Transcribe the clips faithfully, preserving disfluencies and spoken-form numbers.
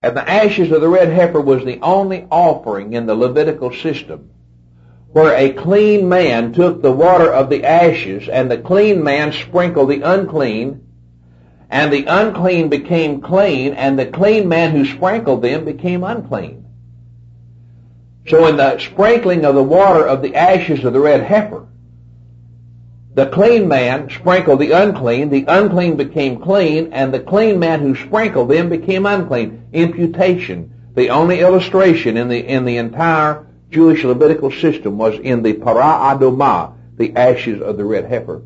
And the ashes of the red heifer was the only offering in the Levitical system where a clean man took the water of the ashes, and the clean man sprinkled the unclean, and the unclean became clean, and the clean man who sprinkled them became unclean. So in the sprinkling of the water of the ashes of the red heifer, the clean man sprinkled the unclean, the unclean became clean, and the clean man who sprinkled them became unclean. Imputation. The only illustration in the in the entire Jewish Levitical system was in the para adumah, the ashes of the red heifer.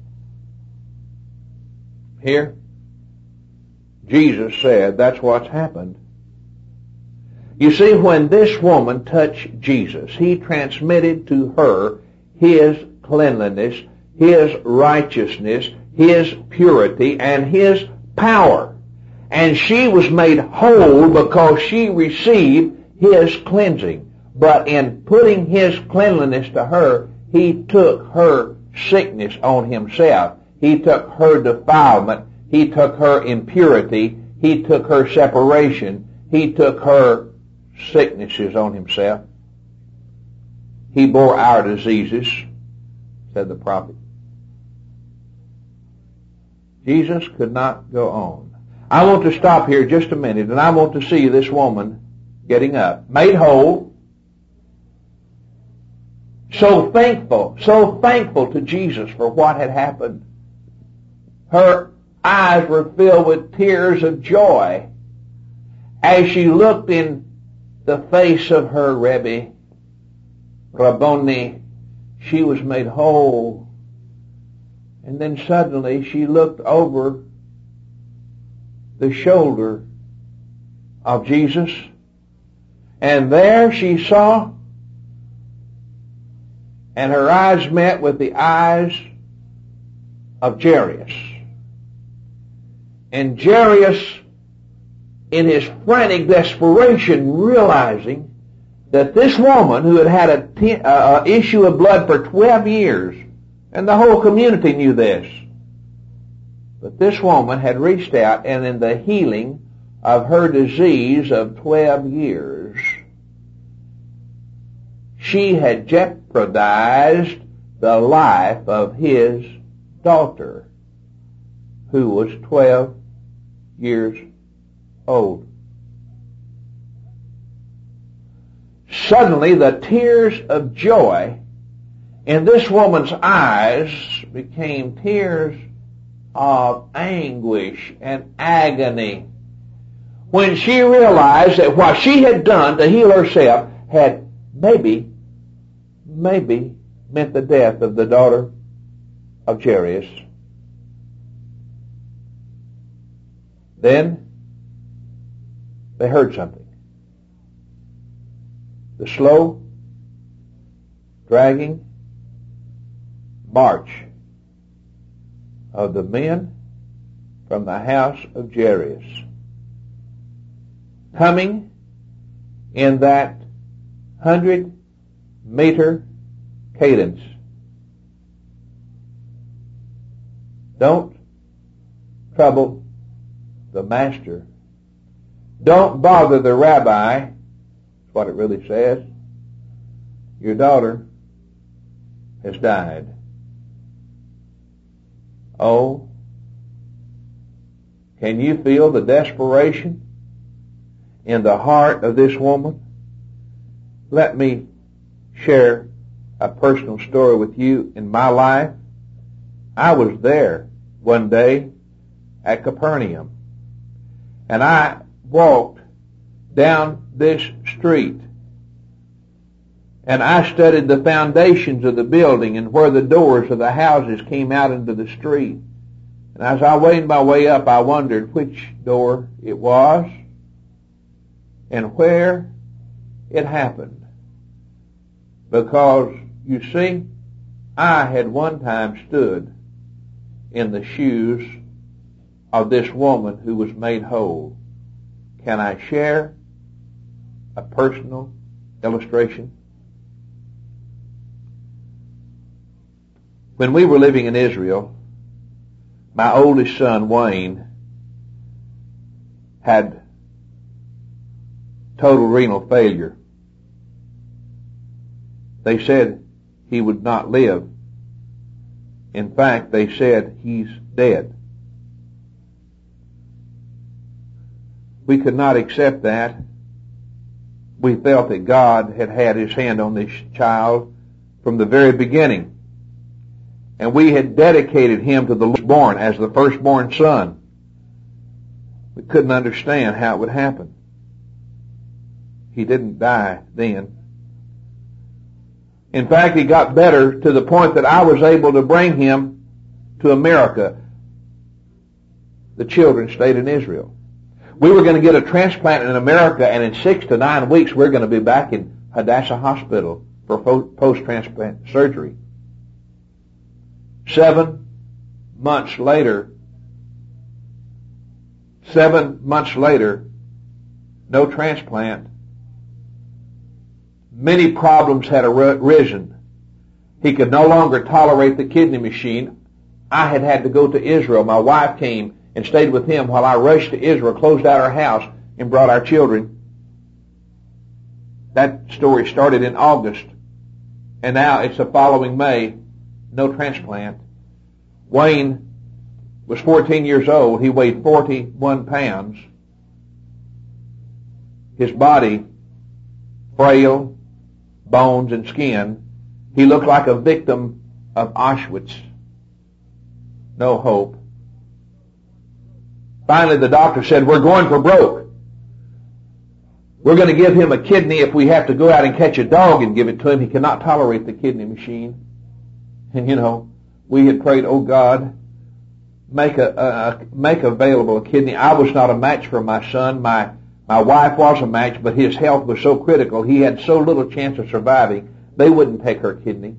Here, Jesus said that's what's happened. You see, when this woman touched Jesus, he transmitted to her his cleanliness, his righteousness, his purity, and his power. And she was made whole because she received his cleansing. But in putting his cleanliness to her, he took her sickness on himself. He took her defilement. He took her impurity. He took her separation. He took her sicknesses on himself. He bore our diseases, said the prophet. Jesus could not go on. I want to stop here just a minute, and I want to see this woman getting up, made whole, so thankful, so thankful to Jesus for what had happened. Her eyes were filled with tears of joy as she looked in the face of her Rebbe, Rabboni. She was made whole. And then suddenly she looked over the shoulder of Jesus, and there she saw, and her eyes met with the eyes of Jairus. And Jairus, in his frantic desperation, realizing that this woman who had had a t- uh, issue of blood for twelve years, and the whole community knew this, but this woman had reached out, and in the healing of her disease of twelve years, she had jeopardized the life of his daughter, who was twelve years old. Suddenly, the tears of joy in this woman's eyes became tears of anguish and agony when she realized that what she had done to heal herself had maybe, maybe meant the death of the daughter of Jairus. Then they heard something. The slow, dragging march of the men from the house of Jairus, coming in that hundred meter cadence. Don't trouble the master. Don't bother the rabbi. That's what it really says. Your daughter has died. Oh, can you feel the desperation in the heart of this woman? Let me share a personal story with you in my life. I was there one day at Capernaum, and I walked down this street, and I studied the foundations of the building and where the doors of the houses came out into the street. And as I made my way up, I wondered which door it was and where it happened. Because, you see, I had one time stood in the shoes of this woman who was made whole. Can I share a personal illustration? When we were living in Israel, my oldest son, Wayne, had total renal failure. They said he would not live. In fact, they said he's dead. We could not accept that. We felt that God had had His hand on this child from the very beginning. And we had dedicated him to the Lord as the firstborn son. We couldn't understand how it would happen. He didn't die then. In fact, he got better to the point that I was able to bring him to America. The children stayed in Israel. We were going to get a transplant in America, and in six to nine weeks we're going to be back in Hadassah Hospital for post-transplant surgery. Seven months later, seven months later, no transplant. Many problems had arisen. He could no longer tolerate the kidney machine. I had had to go to Israel. My wife came and stayed with him while I rushed to Israel, closed out our house, and brought our children. That story started in August, and now it's the following May. No transplant. Wayne was fourteen years old. He weighed forty-one pounds. His body, frail, bones and skin. He looked like a victim of Auschwitz. No hope. Finally, the doctor said, we're going for broke. We're going to give him a kidney if we have to go out and catch a dog and give it to him. He cannot tolerate the kidney machine. And you know, we had prayed, oh God, make a, a make available a kidney. I was not a match for my son. My my wife was a match, but his health was so critical. He had so little chance of surviving. They wouldn't take her kidney.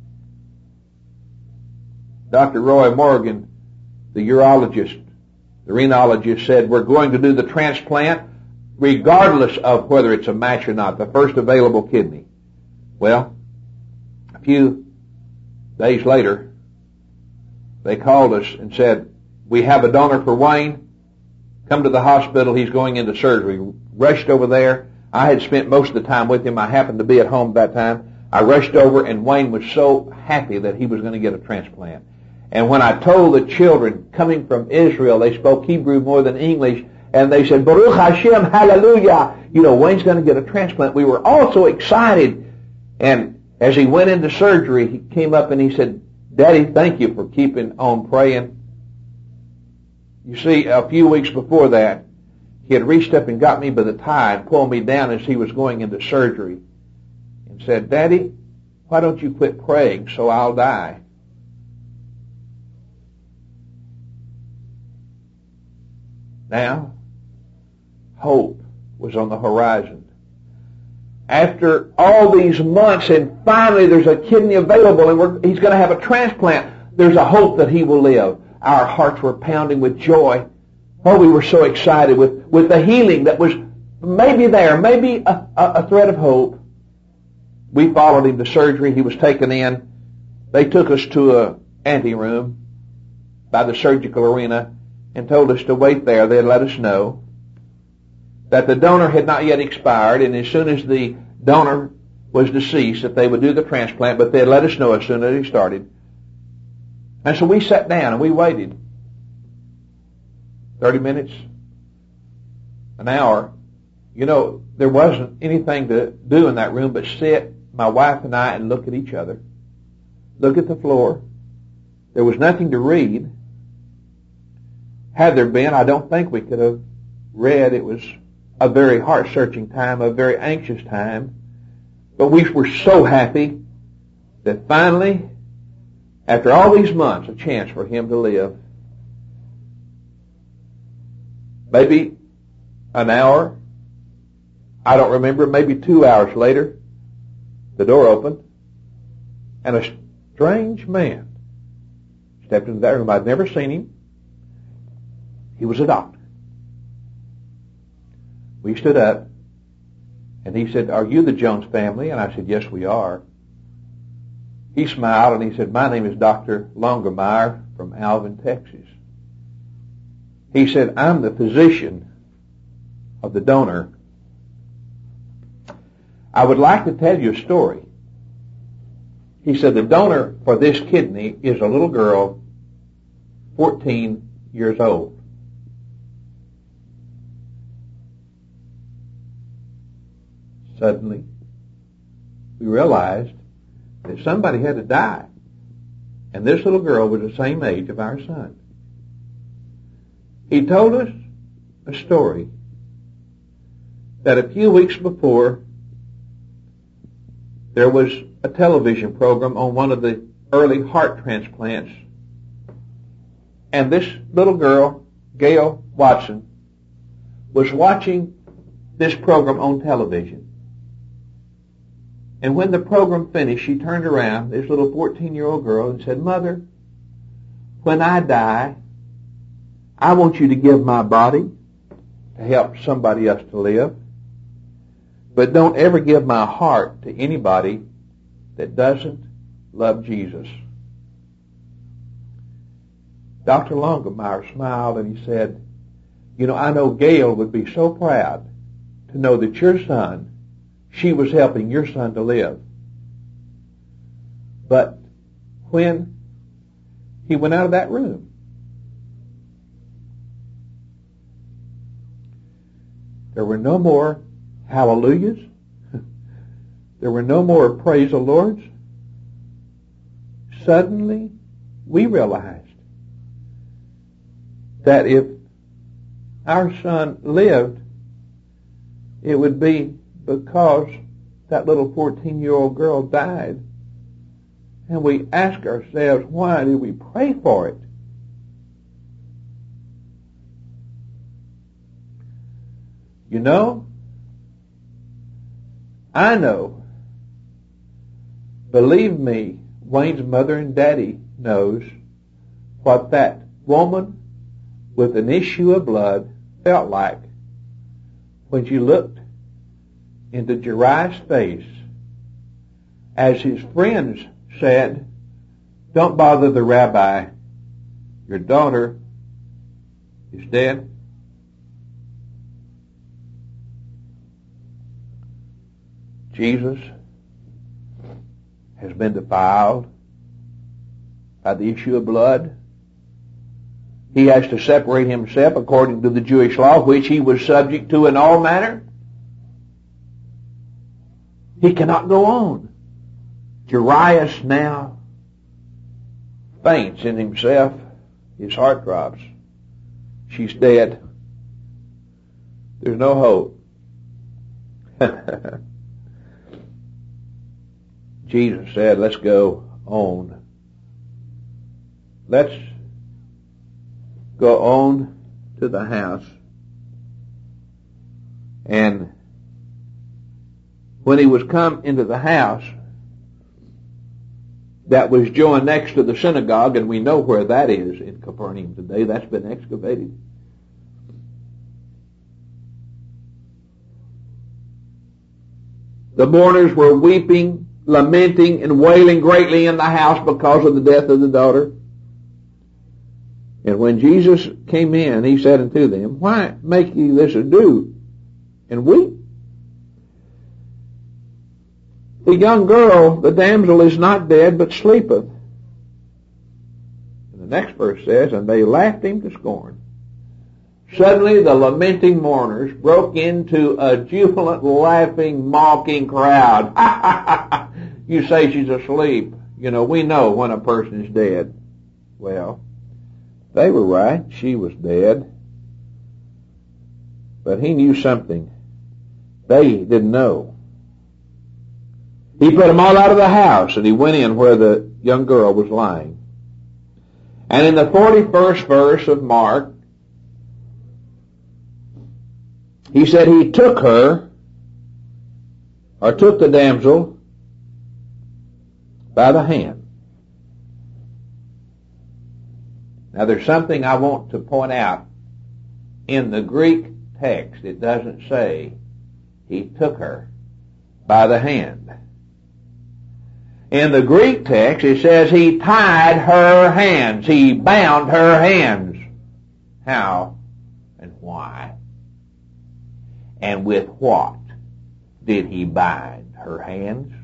Doctor Roy Morgan, the urologist, the renologist, said, we're going to do the transplant regardless of whether it's a match or not, the first available kidney. Well, a few days later, they called us and said, we have a donor for Wayne. Come to the hospital. He's going into surgery. Rushed over there. I had spent most of the time with him. I happened to be at home at that time. I rushed over, and Wayne was so happy that he was going to get a transplant. And when I told the children coming from Israel, they spoke Hebrew more than English, and they said, Baruch Hashem, hallelujah. You know, Wayne's going to get a transplant. We were all so excited. And as he went into surgery, he came up and he said, Daddy, thank you for keeping on praying. You see, a few weeks before that, he had reached up and got me by the tie and pulled me down as he was going into surgery and said, Daddy, why don't you quit praying so I'll die? Now, hope was on the horizon. After all these months, and finally there's a kidney available, and we're, he's going to have a transplant, there's a hope that he will live. Our hearts were pounding with joy. Oh, we were so excited with, with the healing that was maybe there, maybe a, a, a thread of hope. We followed him to surgery. He was taken in. They took us to a anteroom by the surgical arena and told us to wait there. They'd let us know that the donor had not yet expired, and as soon as the donor was deceased, that they would do the transplant, but they'd let us know as soon as he started. And so we sat down and we waited. Thirty minutes, an hour. You know, there wasn't anything to do in that room but sit, my wife and I, and look at each other. Look at the floor. There was nothing to read. Had there been, I don't think we could have read. It was a very heart-searching time, a very anxious time. But we were so happy that finally, after all these months, a chance for him to live. Maybe an hour, I don't remember, maybe two hours later, the door opened, and a strange man stepped into that room. I'd never seen him. He was a doctor. We stood up, and he said, "Are you the Jones family?" And I said, "Yes, we are." He smiled, and he said, "My name is Doctor Longermeyer from Alvin, Texas." He said, "I'm the physician of the donor I would like to tell you a story. He said the donor for this kidney is a little girl, fourteen years old. Suddenly, we realized that somebody had to die. And this little girl was the same age of our son. He told us a story that a few weeks before there was a television program on one of the early heart transplants. And this little girl, Gail Watson, was watching this program on television. And when the program finished, she turned around, this little fourteen-year-old girl, and said, "Mother, when I die, I want you to give my body to help somebody else to live. But don't ever give my heart to anybody that doesn't love Jesus." Doctor Longemeyer smiled and he said, "You know, I know Gail would be so proud to know that your son, she was helping your son to live." But when he went out of that room, there were no more hallelujahs. There were no more praise the Lords. Suddenly, we realized that if our son lived, it would be because that little fourteen-year-old girl died. And we ask ourselves, why did we pray for it? You know, I know, believe me, Wayne's mother and daddy knows what that woman with an issue of blood felt like when she looked into Jariah's face as his friends said, "Don't bother the rabbi, your daughter is dead." Jesus has been defiled by the issue of blood. He has to separate himself according to the Jewish law, which he was subject to in all manner. He cannot go on. Jariah now faints in himself. His heart drops. She's dead. There's no hope. Jesus said, "Let's go on. Let's go on to the house." And when he was come into the house that was joined next to the synagogue, and we know where that is in Capernaum today, that's been excavated. The mourners were weeping, lamenting, and wailing greatly in the house because of the death of the daughter. And when Jesus came in, he said unto them, "Why make ye this ado, and weep? The young girl, the damsel, is not dead, but sleepeth." And the next verse says, "And they laughed him to scorn." Suddenly the lamenting mourners broke into a jubilant, laughing, mocking crowd. You say she's asleep. You know, we know when a person is dead. Well, they were right. She was dead. But he knew something they didn't know. He put them all out of the house, and he went in where the young girl was lying. And in the forty-first verse of Mark, he said he took her, or took the damsel by the hand. Now there's something I want to point out. In the Greek text, it doesn't say he took her by the hand. In the Greek text, it says he tied her hands. He bound her hands. How and why? And with what? did he bind her hands?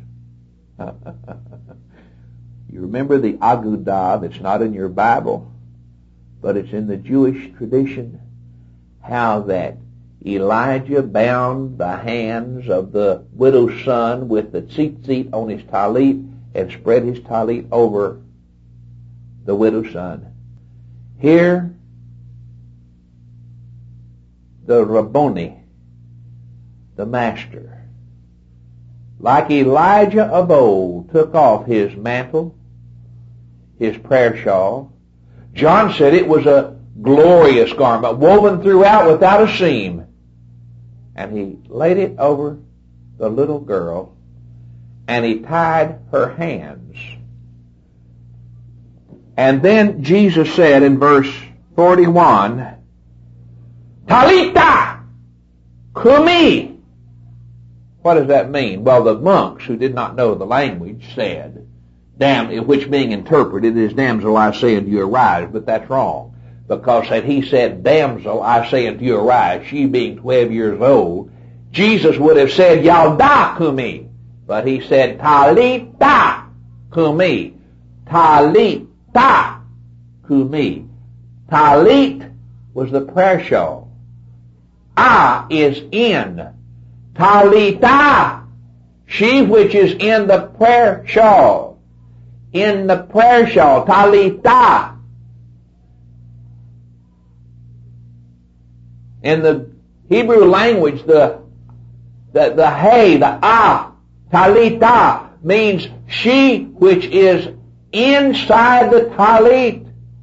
You remember the Agudah that's not in your Bible, but it's in the Jewish tradition, how that Elijah bound the hands of the widow's son with the tzitzit on his talit and spread his talit over the widow's son. Here, the Rabboni, the master, like Elijah of old, took off his mantle, his prayer shawl. John said it was a glorious garment, woven throughout without a seam. And he laid it over the little girl, and he tied her hands. And then Jesus said in verse forty-one, Talita Kumi. What does that mean? Well, the monks who did not know the language said, Dam, which being interpreted is, damsel, I say unto you, arise. But that's wrong. Because had he said, damsel, I say unto you, arise, she being twelve years old, Jesus would have said, Yalda Kumi. But he said, Talita Kumi. Talita Kumi. Talit was the prayer shawl. Ah is in. Talita, she which is in the prayer shawl. In the prayer shawl. Talita. In the Hebrew language, the the, the hey, the ah, Talita, means she which is inside the talit.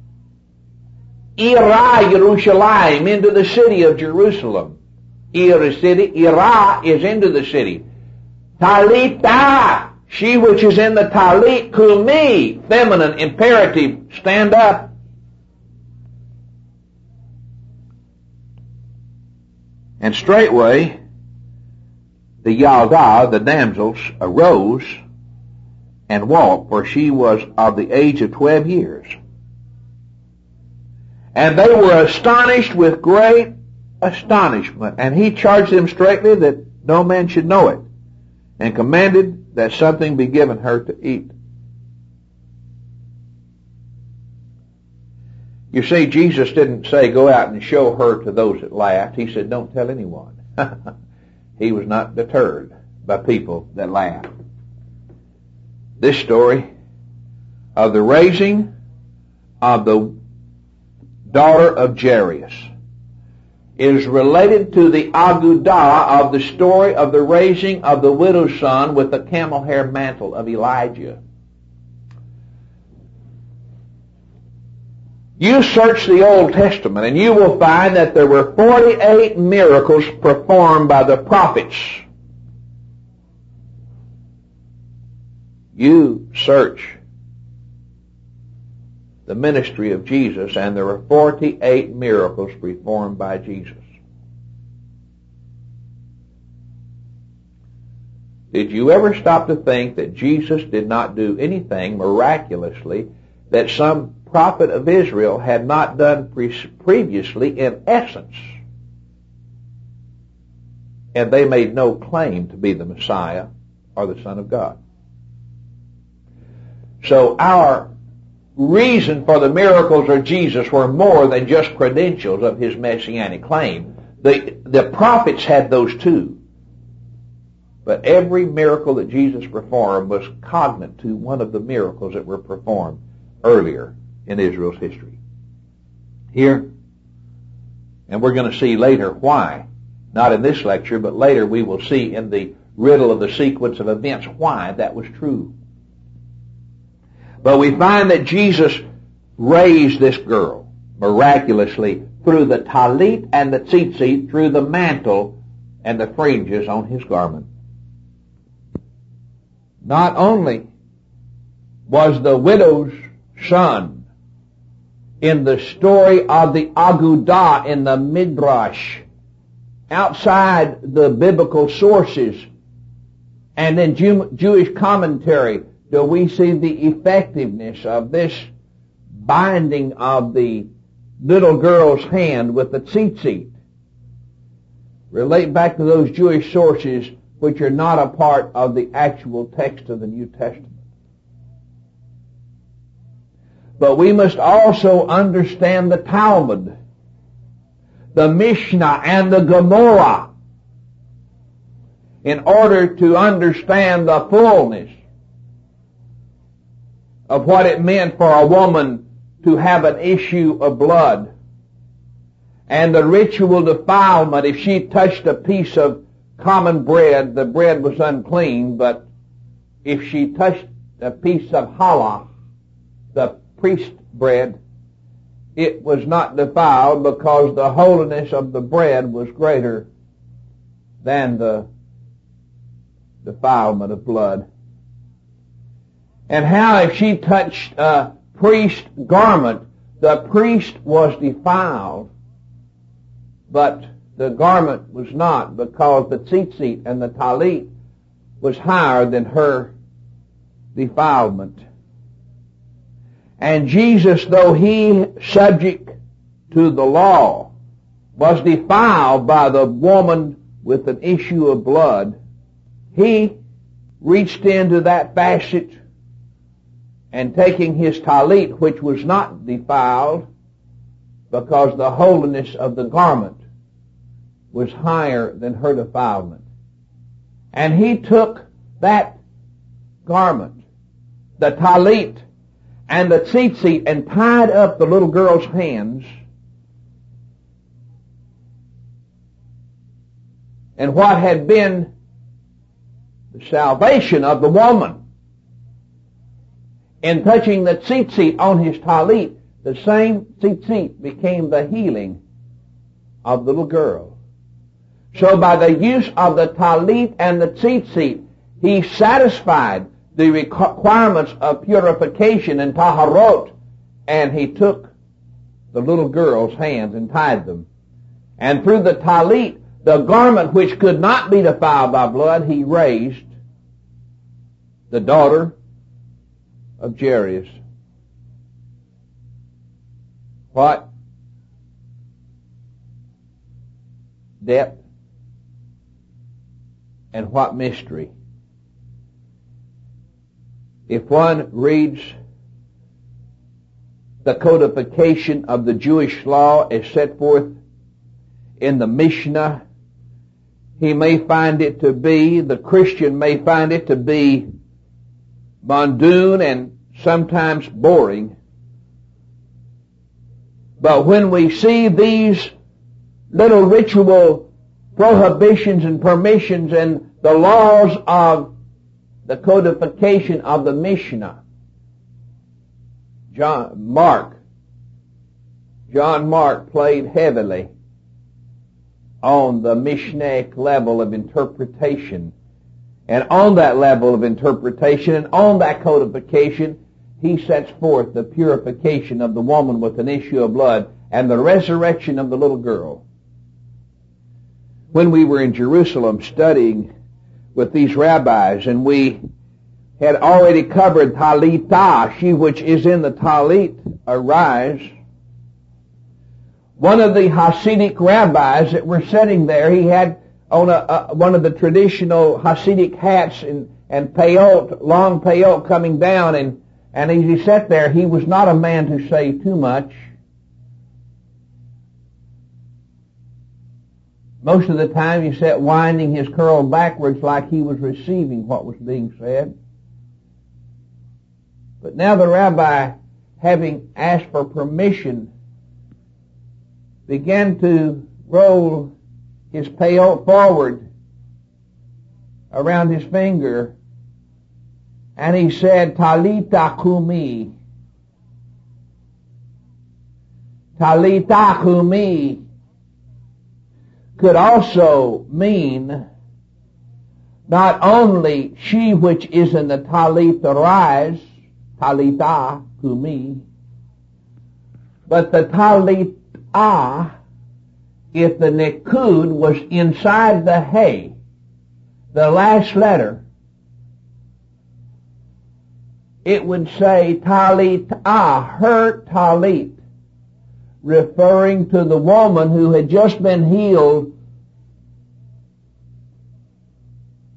Ira Yerushalayim, into the city of Jerusalem. Ira city, Ira is into the city. Talita, she which is in the talit, Kumi, feminine, imperative, stand up. And straightway the Yaldah, the damsels, arose and walked, for she was of the age of twelve years. And they were astonished with great astonishment. And he charged them straitly that no man should know it, and commanded that something be given her to eat. You see, Jesus didn't say, go out and show her to those that laughed. He said, don't tell anyone. He was not deterred by people that laughed. This story of the raising of the daughter of Jairus is related to the Agudah of the story of the raising of the widow's son with the camel hair mantle of Elijah. You search the Old Testament and you will find that there were forty-eight miracles performed by the prophets. You search the ministry of Jesus and there were forty-eight miracles performed by Jesus. Did you ever stop to think that Jesus did not do anything miraculously that some prophet of Israel had not done pre- previously in essence? And they made no claim to be the Messiah or the Son of God. So our reason for the miracles of Jesus were more than just credentials of his messianic claim. The, the prophets had those too. But every miracle that Jesus performed was cognate to one of the miracles that were performed earlier in Israel's history. Here, and we're going to see later why, not in this lecture, but later we will see in the riddle of the sequence of events why that was true. But we find that Jesus raised this girl miraculously through the talit and the tzitzit, through the mantle and the fringes on his garment. Not only was the widow's son in the story of the Agudah in the Midrash, outside the biblical sources, and in Jew- Jewish commentary, do we see the effectiveness of this binding of the little girl's hand with the tzitzit. Relate back to those Jewish sources, which are not a part of the actual text of the New Testament. But we must also understand the Talmud, the Mishnah, and the Gemara in order to understand the fullness of what it meant for a woman to have an issue of blood. And the ritual defilement, if she touched a piece of common bread, the bread was unclean, but if she touched a piece of challah, the priest bread, it was not defiled because the holiness of the bread was greater than the defilement of blood. And how if she touched a priest's garment, the priest was defiled, but the garment was not, because the tzitzit and the talit was higher than her defilement. And Jesus, though he, subject to the law, was defiled by the woman with an issue of blood, he reached into that facet and taking his talit, which was not defiled, because the holiness of the garment was higher than her defilement. And he took that garment, the talit, and the tzitzit, and tied up the little girl's hands. And what had been the salvation of the woman in touching the tzitzit on his talit, the same tzitzit became the healing of the little girl. So by the use of the talit and the tzitzit, he satisfied the requirements of purification and taharot, and he took the little girl's hands and tied them. And through the talit, the garment which could not be defiled by blood, he raised the daughter of Jairus. What depth and what mystery. If one reads the codification of the Jewish law as set forth in the Mishnah, he may find it to be, the Christian may find it to be mundane and sometimes boring. But when we see these little ritual prohibitions and permissions and the laws of the codification of the Mishnah, John Mark, John Mark played heavily on the Mishnaic level of interpretation. And on that level of interpretation and on that codification, he sets forth the purification of the woman with an issue of blood and the resurrection of the little girl. When we were in Jerusalem studying with these rabbis, and we had already covered Talitha, she which is in the Talit, arise, one of the Hasidic rabbis that were sitting there, he had on a, a, one of the traditional Hasidic hats and, and peyot, long peyot coming down, and, and as he sat there, he was not a man to say too much. Most of the time he sat winding his curl backwards like he was receiving what was being said. But now the rabbi, having asked for permission, began to roll his peyot forward around his finger, and he said, Talita kumi. Talita kumi could also mean not only she which is in the talit arise, Talita kumi, but the Talitah, if the nikud was inside the hay, the last letter, it would say Talitah, her talit, referring to the woman who had just been healed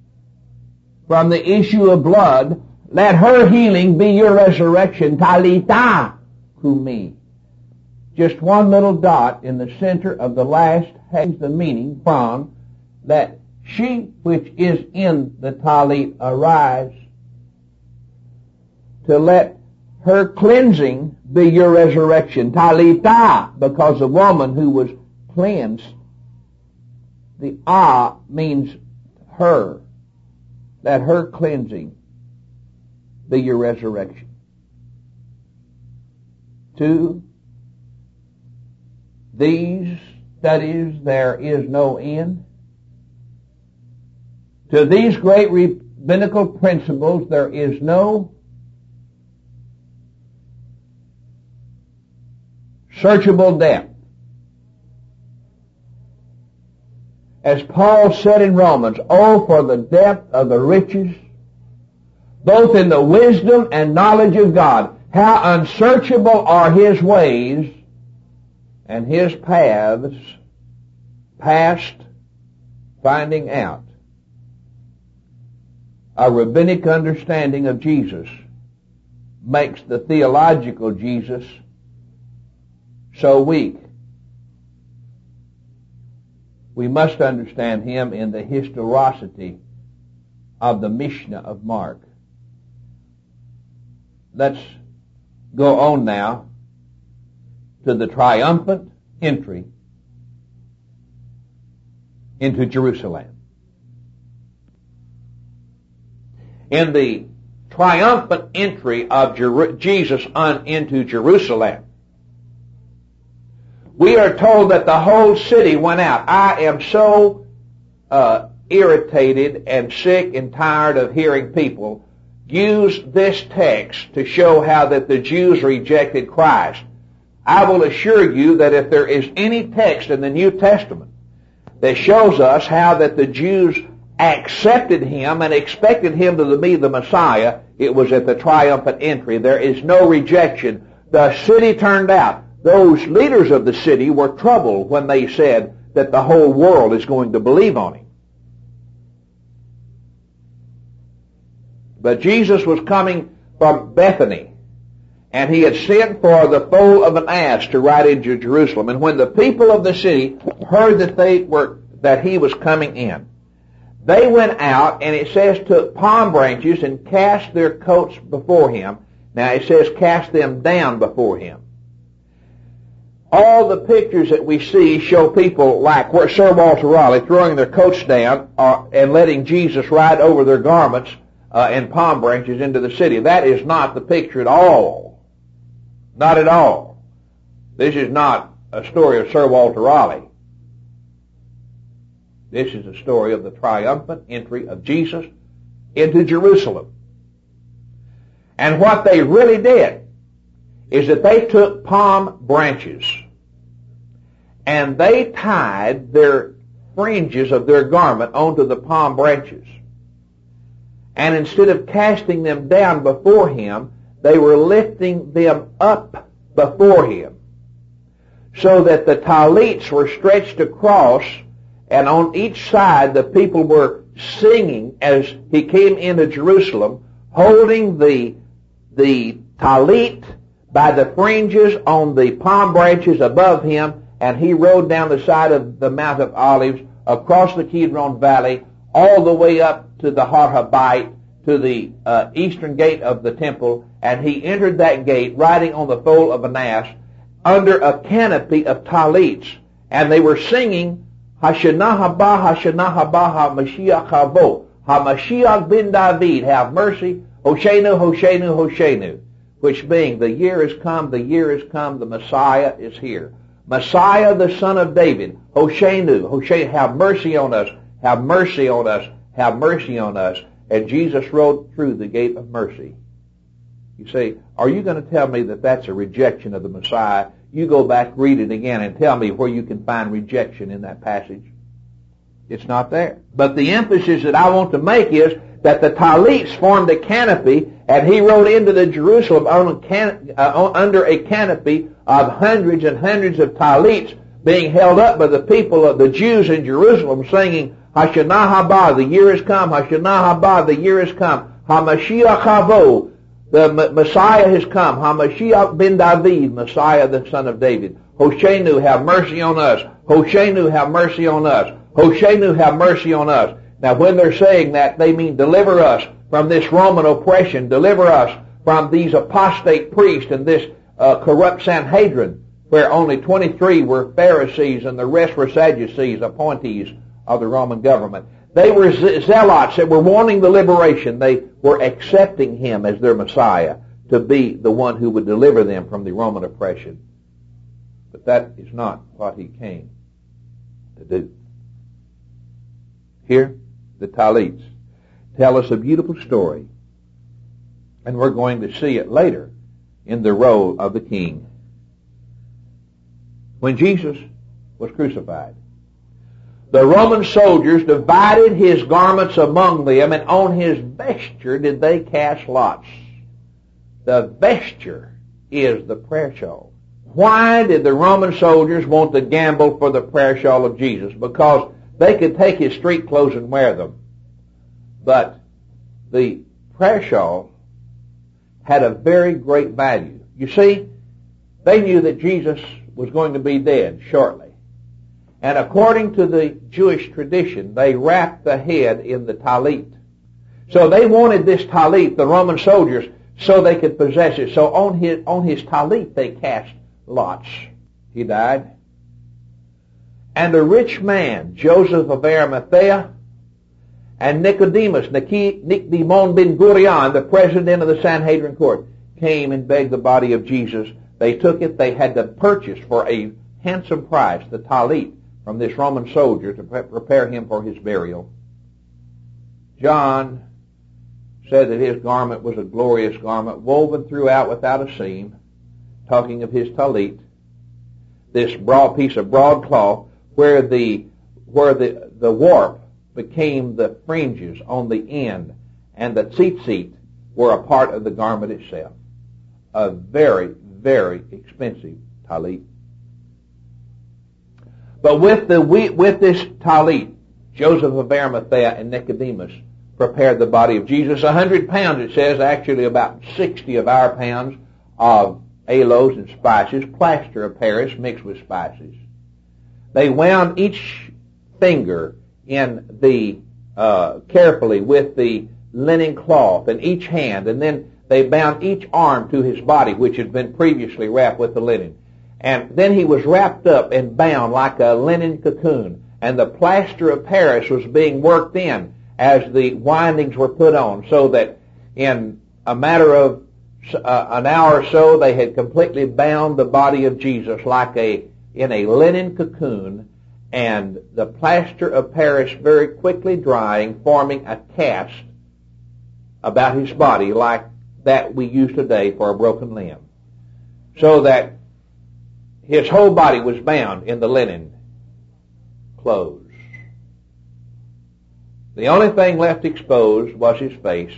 from the issue of blood, let her healing be your resurrection. Talitha kumi. Just one little dot in the center of the last has the meaning from that she which is in the talit arise, to let her cleansing be your resurrection. Talitha, because the woman who was cleansed, the ah means her. Let her cleansing be your resurrection. To these studies there is no end. To these great rabbinical principles there is no searchable depth. As Paul said in Romans, oh, for the depth of the riches, both in the wisdom and knowledge of God. How unsearchable are His ways and His paths past finding out. A rabbinic understanding of Jesus makes the theological Jesus so weak. We must understand Him in the historicity of the Mishnah of Mark. Let's go on now to the triumphant entry into Jerusalem. In the triumphant entry of Jer- Jesus on into Jerusalem, we are told that the whole city went out. I am so uh, irritated and sick and tired of hearing people use this text to show how that the Jews rejected Christ. I will assure you that if there is any text in the New Testament that shows us how that the Jews accepted Him and expected Him to be the Messiah, it was at the triumphant entry. There is no rejection. The city turned out. Those leaders of the city were troubled when they said that the whole world is going to believe on Him. But Jesus was coming from Bethany, and He had sent for the foal of an ass to ride into Jerusalem. And when the people of the city heard that they were that He was coming in, they went out, and it says took palm branches and cast their coats before Him. Now it says cast them down before Him. All the pictures that we see show people like Sir Walter Raleigh throwing their coats down uh, and letting Jesus ride over their garments uh, and palm branches into the city. That is not the picture at all. Not at all. This is not a story of Sir Walter Raleigh. This is a story of the triumphant entry of Jesus into Jerusalem. And what they really did is that they took palm branches and they tied their fringes of their garment onto the palm branches. And instead of casting them down before Him, they were lifting them up before Him, so that the talits were stretched across, and on each side the people were singing as He came into Jerusalem, holding the, the talit by the fringes on the palm branches above Him, and He rode down the side of the Mount of Olives, across the Kidron Valley, all the way up to the Har Habayit, to the uh, eastern gate of the temple, and He entered that gate riding on the foal of an ass under a canopy of talits, and they were singing Hashanah haba, Hashanah haba, HaMashiach havo, HaMashiach ben David, have mercy, Hoshenu, Hoshenu, Hoshenu. Which being, the year is come, the year is come, the Messiah is here. Messiah, the son of David, Hoshenu, Hoshenu, have mercy on us, have mercy on us, have mercy on us. And Jesus rode through the gate of mercy. You say, are you going to tell me that that's a rejection of the Messiah? You go back, read it again, and tell me where you can find rejection in that passage. It's not there. But the emphasis that I want to make is that the talits formed a canopy, and He rode into the Jerusalem on a can, uh, under a canopy of hundreds and hundreds of talits being held up by the people of the Jews in Jerusalem, singing, Hashanah haba, the year has come. Hashanah haba, the year has come. HaMashiach havo, the Messiah has come. HaMashiach ben David, Messiah the son of David. Hoshenu, have mercy on us. Hoshenu, have mercy on us. Hoshenu, have mercy on us. Now when they're saying that, they mean deliver us from this Roman oppression. Deliver us from these apostate priests and this uh, corrupt Sanhedrin, where only twenty-three were Pharisees and the rest were Sadducees, appointees of the Roman government. They were zealots that were wanting the liberation. They were accepting him as their Messiah to be the one who would deliver them from the Roman oppression. But that is not what he came to do. Here, the Talits tell us a beautiful story, and we're going to see it later in the role of the king. When Jesus was crucified, the Roman soldiers divided his garments among them, and on his vesture did they cast lots. The vesture is the prayer shawl. Why did the Roman soldiers want to gamble for the prayer shawl of Jesus? Because they could take his street clothes and wear them. But the prayer shawl had a very great value. You see, they knew that Jesus was going to be dead shortly. And according to the Jewish tradition, they wrapped the head in the talit. So they wanted this talit, the Roman soldiers, so they could possess it. So on his, on his talit they cast lots. He died. And a rich man, Joseph of Arimathea, and Nicodemus, Nicodemus ben Gurion, the president of the Sanhedrin court, came and begged the body of Jesus. They took it. They had to purchase for a handsome price the talit from this Roman soldier to prepare him for his burial. John said that his garment was a glorious garment, woven throughout without a seam, talking of his talit, this broad piece of broadcloth where the where the, the warp became the fringes on the end, and the tzitzit were a part of the garment itself. A very, very expensive talit. But with the with this talit, Joseph of Arimathea and Nicodemus prepared the body of Jesus. A hundred pounds, it says, actually about sixty of our pounds of aloes and spices, plaster of Paris mixed with spices. They wound each finger in the uh, carefully with the linen cloth, and each hand, and then they bound each arm to his body, which had been previously wrapped with the linen. And then he was wrapped up and bound like a linen cocoon, and the plaster of Paris was being worked in as the windings were put on, so that in a matter of uh, an hour or so they had completely bound the body of Jesus like a in a linen cocoon, and the plaster of Paris very quickly drying, forming a cast about his body like that we use today for a broken limb, so that his whole body was bound in the linen clothes. The only thing left exposed was his face.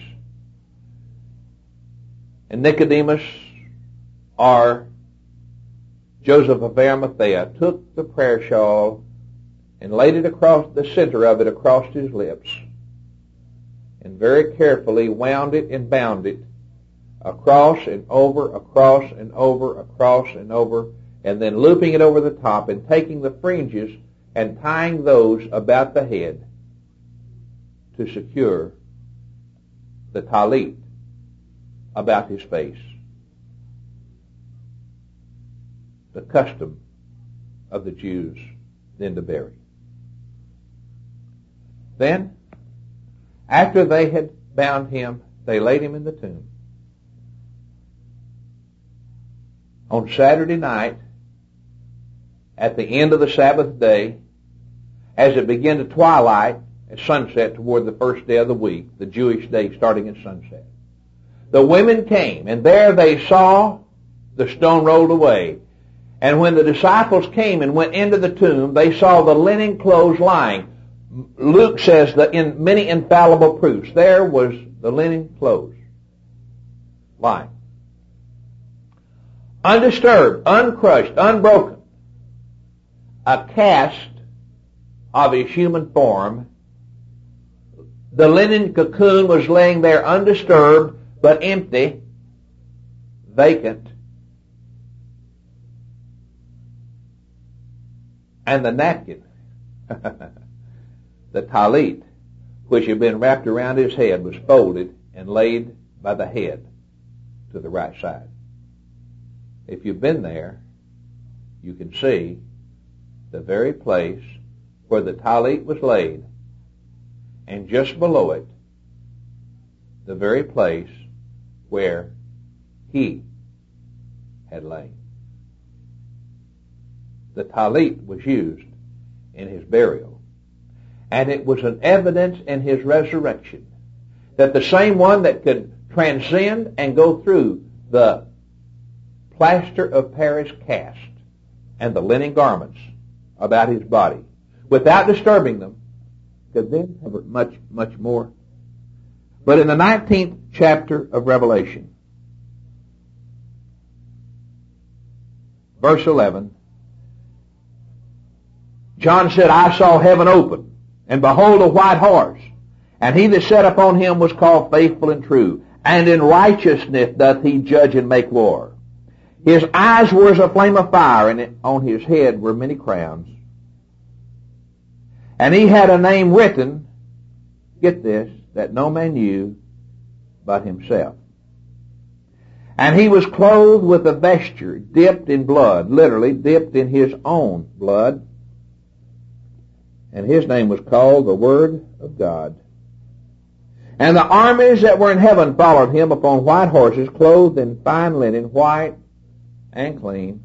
And Nicodemus, or Joseph of Arimathea, took the prayer shawl and laid it across the center of it across his lips, and very carefully wound it and bound it across and over, across and over, across and over, and then looping it over the top and taking the fringes and tying those about the head to secure the talit about his face. The custom of the Jews then to bury. Then, after they had bound him, they laid him in the tomb. On Saturday night, at the end of the Sabbath day, as it began to twilight at sunset toward the first day of the week, the Jewish day starting at sunset, the women came, and there they saw the stone rolled away. And when the disciples came and went into the tomb, they saw the linen clothes lying. Luke says that in many infallible proofs, there was the linen clothes lying. Undisturbed, uncrushed, unbroken. A cast of his human form The linen cocoon was laying there undisturbed, but empty, vacant. And the napkin, the talit, which had been wrapped around his head, was folded and laid by the head to the right side. If you've been there, you can see the very place where the talit was laid, and just below it, the very place where he had lain. The talit was used in his burial, and it was an evidence in his resurrection that the same one that could transcend and go through the plaster of Paris cast and the linen garments about his body without disturbing them could then cover much, much more. But in the nineteenth chapter of Revelation, verse eleven, John said, I saw heaven open, and behold a white horse, and he that sat upon him was called Faithful and True, and in righteousness doth he judge and make war. His eyes were as a flame of fire, and on his head were many crowns. And he had a name written, get this, that no man knew but himself. And he was clothed with a vesture dipped in blood, literally dipped in his own blood. And his name was called the Word of God. And the armies that were in heaven followed him upon white horses, clothed in fine linen, white and clean.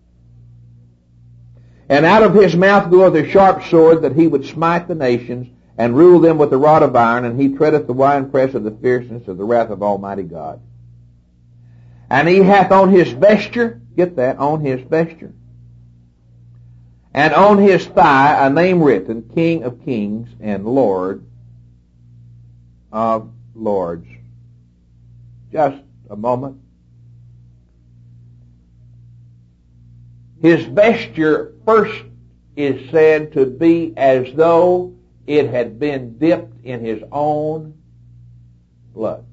And out of his mouth goeth a sharp sword, that he would smite the nations, and rule them with a rod of iron, and he treadeth the winepress of the fierceness of the wrath of Almighty God. And he hath on his vesture, get that, on his vesture, and on his thigh a name written, King of Kings and Lord of Lords. Just a moment. His vesture first is said to be as though it had been dipped in his own blood.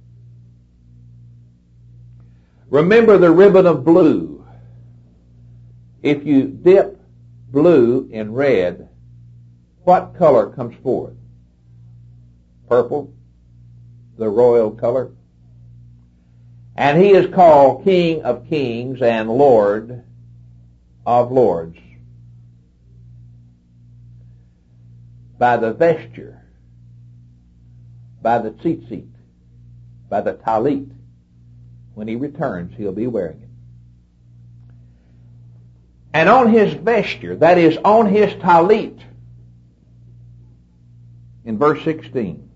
Remember the ribbon of blue. If you dip blue in red, what color comes forth? Purple, the royal color. And he is called King of Kings and Lord of Lords by the vesture, by the tzitzit, by the talit. When he returns, he'll be wearing it. And on his vesture, that is, on his talit, in verse sixteen,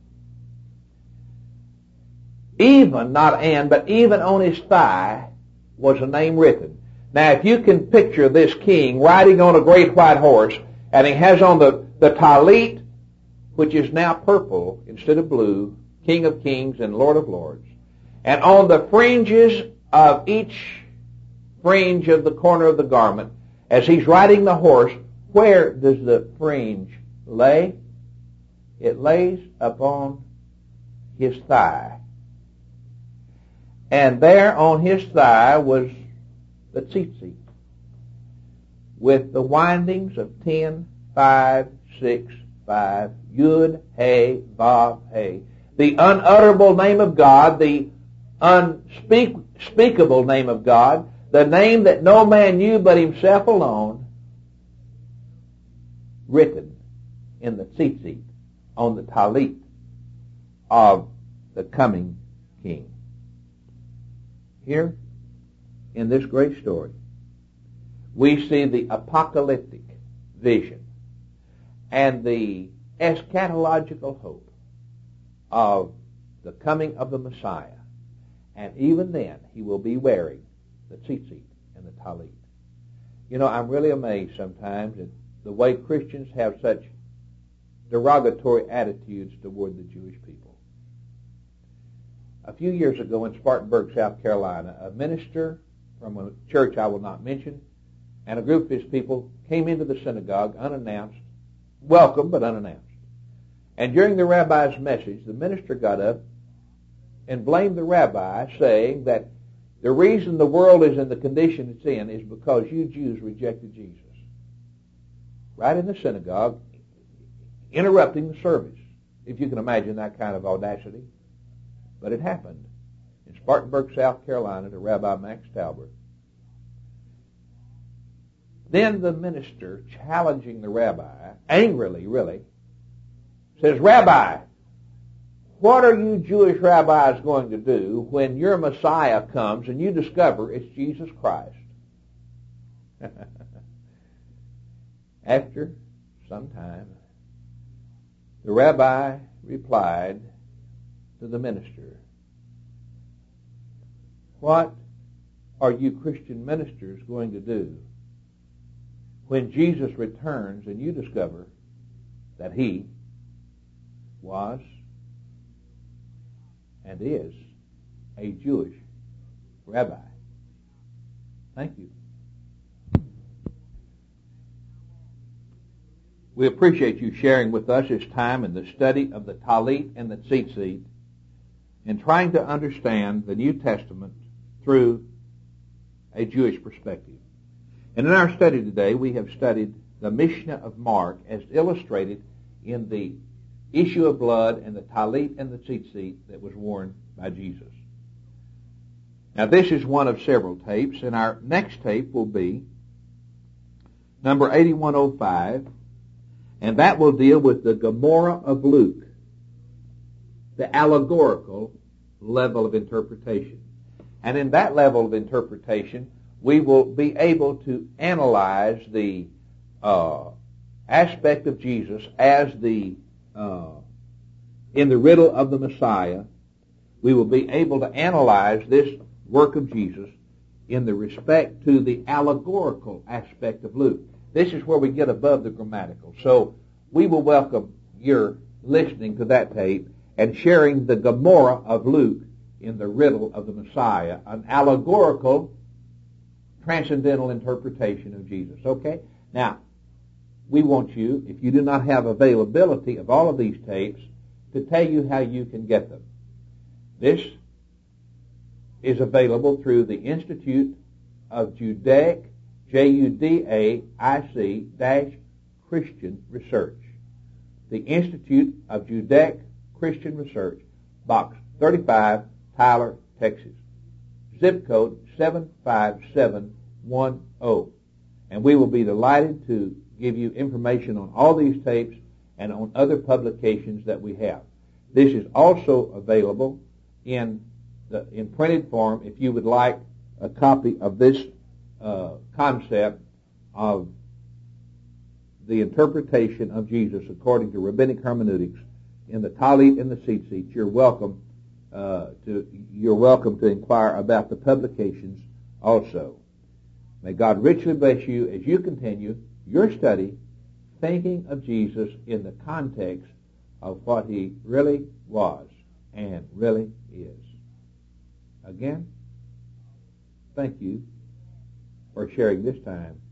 even, not and, but even on his thigh was a name written. Now, if you can picture this king riding on a great white horse, and he has on the, the talit, which is now purple instead of blue, King of Kings and Lord of Lords, and on the fringes of each fringe of the corner of the garment, as he's riding the horse, where does the fringe lay? It lays upon his thigh. And there on his thigh was the tzitzit, with the windings of ten, five, six, five, Yud, He, Vav, He. The unutterable name of God, the unspeakable name of God, the name that no man knew but himself alone, written in the tzitzit, on the talit of the coming king. Here, in this great story, we see the apocalyptic vision and the eschatological hope of the coming of the Messiah. And even then, he will be wearing the tzitzit and the talit. You know, I'm really amazed sometimes at the way Christians have such derogatory attitudes toward the Jewish people. A few years ago in Spartanburg, South Carolina, a minister from a church I will not mention and a group of his people came into the synagogue unannounced, welcome but unannounced. And during the rabbi's message, the minister got up and blamed the rabbi, saying that the reason the world is in the condition it's in is because you Jews rejected Jesus. Right in the synagogue, interrupting the service. If you can imagine that kind of audacity. But it happened in Spartanburg, South Carolina, to Rabbi Max Talbert. Then the minister, challenging the rabbi, angrily really, says, Rabbi, what are you Jewish rabbis going to do when your Messiah comes and you discover it's Jesus Christ? After some time, the rabbi replied to the minister, what are you Christian ministers going to do when Jesus returns and you discover that he was and is a Jewish rabbi? Thank you. We appreciate you sharing with us this time in the study of the Talit and the Tzitzit and trying to understand the New Testament through a Jewish perspective. And in our study today, we have studied the Mishnah of Mark as illustrated in the issue of blood and the Talit and the Tzitzit that was worn by Jesus. Now, this is one of several tapes, and our next tape will be number eighty-one oh five, and that will deal with the Gemara of Luke, the allegorical level of interpretation. And in that level of interpretation, we will be able to analyze the uh, aspect of Jesus as the, uh, in the riddle of the Messiah. We will be able to analyze this work of Jesus in the respect to the allegorical aspect of Luke. This is where we get above the grammatical. So we will welcome your listening to that tape and sharing the Gemara of Luke in the riddle of the Messiah, an allegorical, transcendental interpretation of Jesus. Okay? Now, we want you, if you do not have availability of all of these tapes, to tell you how you can get them. This is available through the Institute of Judaic, J U D A I C, dash Christian Research. The Institute of Judaic Christian Research, Box thirty-five, Tyler, Texas. Zip code seven five seven one zero. And we will be delighted to give you information on all these tapes and on other publications that we have. This is also available in the in printed form if you would like a copy of this uh, concept of the interpretation of Jesus according to rabbinic hermeneutics in the Talit and the Tzitzit. You're welcome uh, to you're welcome to inquire about the publications also. May God richly bless you as you continue your study thinking of Jesus in the context of what he really was and really is. Again, thank you for sharing this time